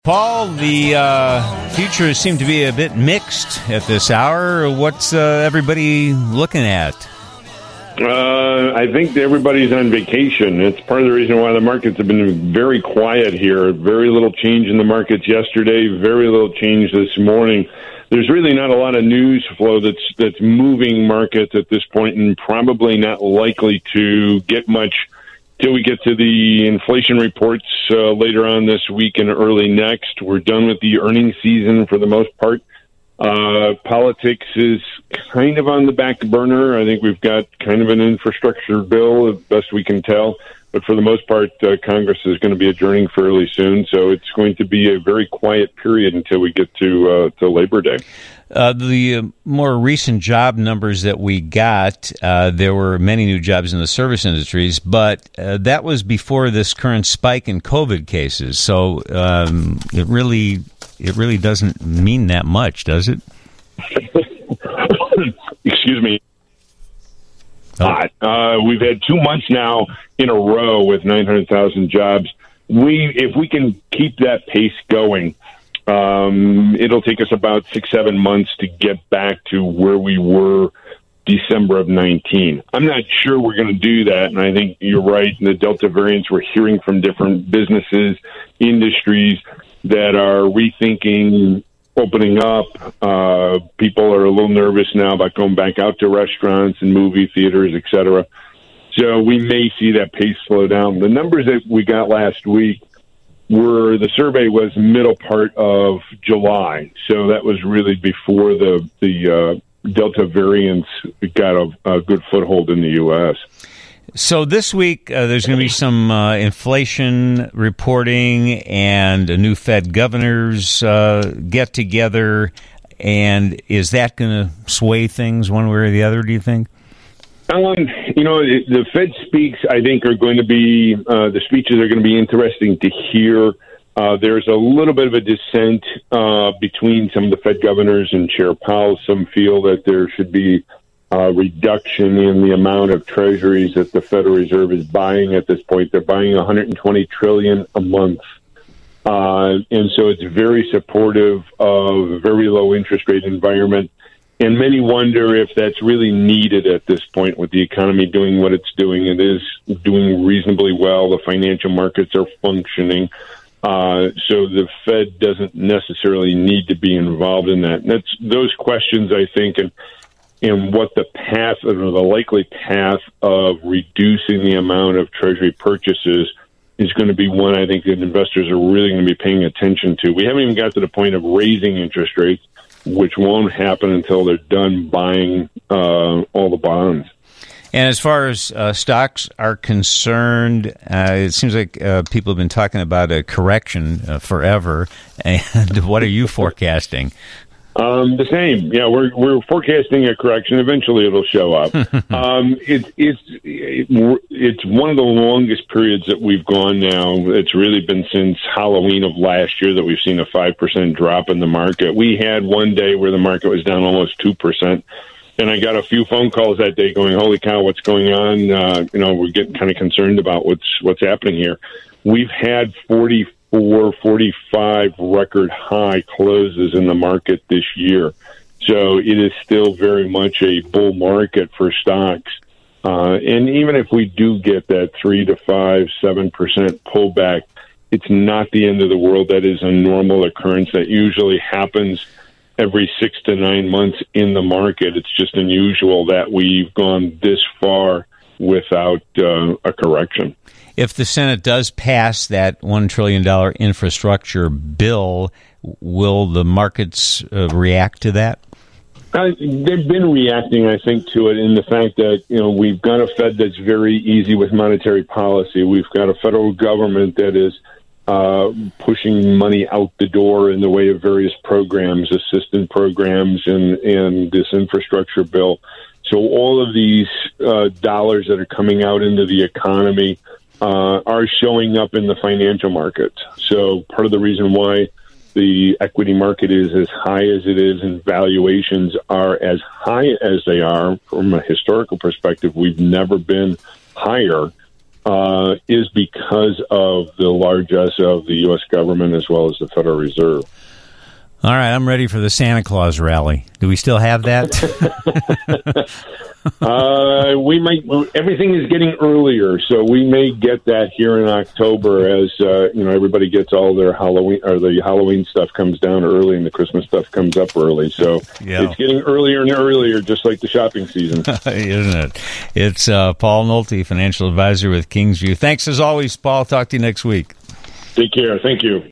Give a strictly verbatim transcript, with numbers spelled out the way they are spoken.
Paul, the uh, futures seem to be a bit mixed at this hour. What's uh, everybody looking at? Uh, I think everybody's on vacation. It's part of the reason why the markets have been very quiet here. Very little change in the markets yesterday, very little change this morning. There's really not a lot of news flow that's that's moving markets at this point, and probably not likely to get much till we get to the inflation reports uh, later on this week and early next. We're done with the earnings season for the most part. Uh, politics is kind of on the back burner. I think we've got kind of an infrastructure bill, as best we can tell. But for the most part, uh, Congress is going to be adjourning fairly soon. So it's going to be a very quiet period until we get to, uh, to Labor Day. Uh, the uh, more recent job numbers that we got, uh, there were many new jobs in the service industries, but uh, that was before this current spike in COVID cases. So um, it really it really doesn't mean that much, does it? Excuse me. Oh. Uh, we've had two months now in a row with nine hundred thousand jobs. We, if we can keep that pace going, Um, it'll take us about six, seven months to get back to where we were December of nineteen. I'm not sure we're going to do that, and I think you're right. The Delta variants, we're hearing from different businesses, industries that are rethinking opening up. Uh, people are a little nervous now about going back out to restaurants and movie theaters, et cetera. So we may see that pace slow down. The numbers that we got last week were, the survey was middle part of July, so that was really before the the uh, Delta variants got a, a good foothold in the U S. So this week uh, there's going to be some uh, inflation reporting and a new Fed governors uh, get together, and is that going to sway things one way or the other, do you think? Um, you know, the Fed speaks, I think, are going to be, uh, the speeches are going to be interesting to hear. Uh, there's a little bit of a dissent uh, between some of the Fed governors and Chair Powell. Some feel that there should be a reduction in the amount of treasuries that the Federal Reserve is buying at this point. They're buying one hundred twenty trillion dollars a month. Uh, and so it's very supportive of a very low interest rate environment. And many wonder if that's really needed at this point with the economy doing what it's doing. It is doing reasonably well. The financial markets are functioning. Uh, so the Fed doesn't necessarily need to be involved in that. And that's those questions, I think, and, and what the path or the likely path of reducing the amount of Treasury purchases is going to be one I think that investors are really going to be paying attention to. We haven't even got to the point of raising interest rates, which won't happen until they're done buying uh, all the bonds. And as far as uh, stocks are concerned, uh, it seems like uh, people have been talking about a correction uh, forever. And what are you forecasting? Um, the same. Yeah, we're we're forecasting a correction. Eventually, it'll show up. um, it, it's it, it's one of the longest periods that we've gone now. It's really been since Halloween of last year that we've seen a five percent drop in the market. We had one day where the market was down almost two percent. And I got a few phone calls that day going, holy cow, what's going on? Uh, you know, we're getting kind of concerned about what's what's happening here. We've had forty-four, forty-five record high closes in the market this year. So it is still very much a bull market for stocks. Uh, and even if we do get that three to five, seven percent pullback, it's not the end of the world. That is a normal occurrence that usually happens every six to nine months in the market. It's just unusual that we've gone this far without uh, a correction. If the Senate does pass that one trillion dollars infrastructure bill, will the markets uh, react to that? Uh, they've been reacting, I think, to it in the fact that, you know, we've got a Fed that's very easy with monetary policy. We've got a federal government that is uh, pushing money out the door in the way of various programs, assistance programs, and, and this infrastructure bill. So all of these uh, dollars that are coming out into the economy uh, are showing up in the financial markets. So part of the reason why the equity market is as high as it is and valuations are as high as they are from a historical perspective, we've never been higher, uh, is because of the largesse of the U S government as well as the Federal Reserve. All right, I'm ready for the Santa Claus rally. Do we still have that? uh, we might. Everything is getting earlier, so we may get that here in October as uh, you know everybody gets all their Halloween or the Halloween stuff comes down early and the Christmas stuff comes up early. So yeah. It's getting earlier and earlier, just like the shopping season, isn't it? It's uh, Paul Nolte, financial advisor with Kingsview. Thanks as always, Paul. Talk to you next week. Take care. Thank you.